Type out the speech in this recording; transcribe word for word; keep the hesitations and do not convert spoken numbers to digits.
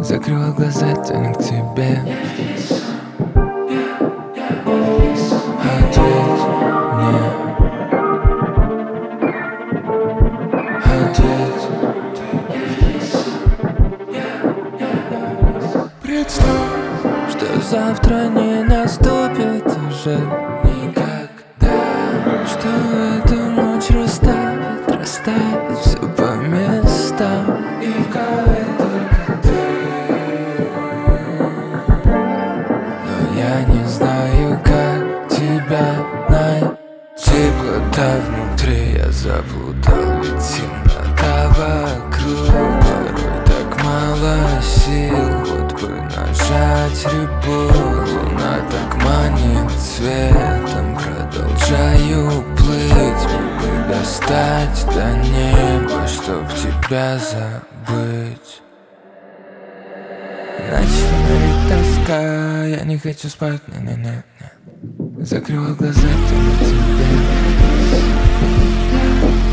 Закрывал глаза, тянет к тебе. Ответь мне. Ответь. Представь, что завтра не наступит уже никогда, что эту ночь растает, растает все по местам, и в голове только ты. Но я не знаю, как тебя найти. Теплота внутри, я заплутал, ведь темнота вокруг. Порой так мало сил, вот бы нажать ребут. Луна так манит цветом, продолжаю плыть. Мог бы достать до неба, чтоб тебя забыть. Ночь, фонарик, тоска, я не хочу спать, не-не-не. Закрывал глаза, тяну к тебе.